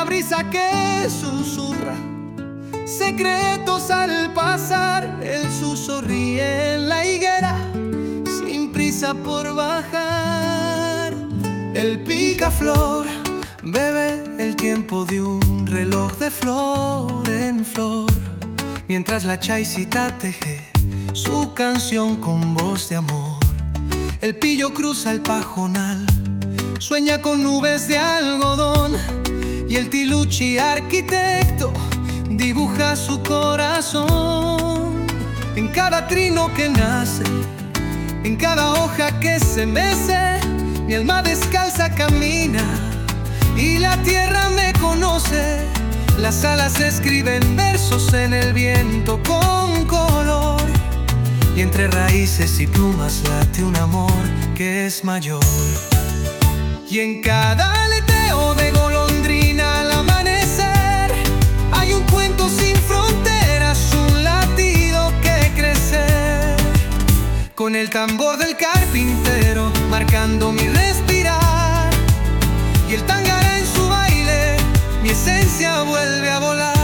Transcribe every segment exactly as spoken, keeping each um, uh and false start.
brisa que susurra secretos al pasar. El suso ríe en la higuera sin prisa por bajar. El picaflor bebe el tiempo de un reloj de flor en flor, mientras la chaisita teje su canción con voz de amor. El pillo cruza el pajonal, sueña con nubes de algodón, y el tiluchi arquitecto dibuja su corazón. En cada trino que nace, en cada hoja que se mece, mi alma descalza camina y la tierra me conoce. Las alas escriben versos en el viento con color, y entre raíces y plumas late un amor que es mayor. Y en cada aleteo de golondrina al amanecer hay un cuento sin fronteras, un latido que crece. Con el tambor del carpintero marcando mi respirar, y el tangara en su baile, mi esencia vuelve a volar.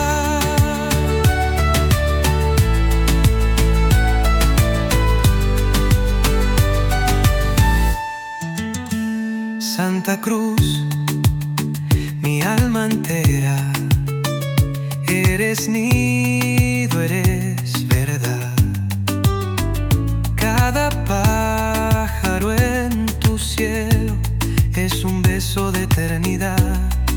Santa Cruz, mi alma entera, eres nido, eres verdad. Cada pájaro en tu cielo es un beso de eternidad.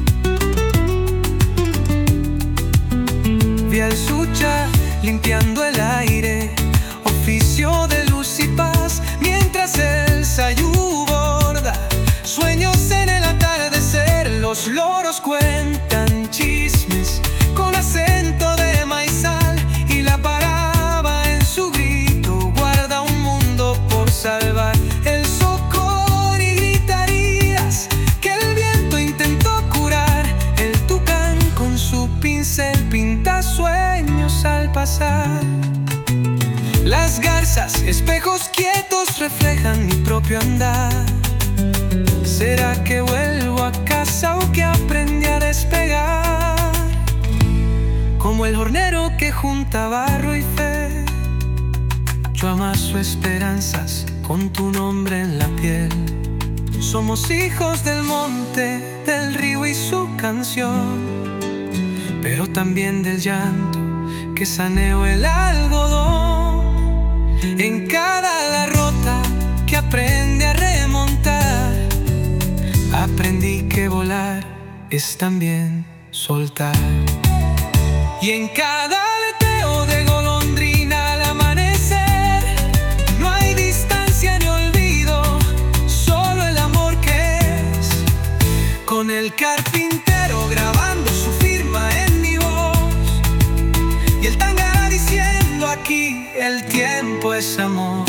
Vi al Sucha limpiando el aire, oficio de luz y paz, mientras el sayú borda sueños en el atardecer. Los loros cuentan chismes con acento de maizal, y la paraba en su grito guarda un mundo por salvar. El socor y gritarías que el viento intentó curar. El tucán con su pincel pinta sueños al pasar. Las garzas, espejos quietos, reflejan mi propio andar. ¿Será que vuelvo a casa o que aprendí a despegar? Como el hornero que junta barro y fe, yo amaso esperanzas con tu nombre en la piel. Somos hijos del monte, del río y su canción, pero también del llanto que saneó el algodón. En cada ala rota que aprende a remontar, aprendí que volar es también soltar. Y en cada aleteo de golondrina al amanecer no hay distancia ni olvido, solo el amor que es. Con el carpintero grabando su firma en mi voz, y el tangara diciendo aquí el tiempo es amor.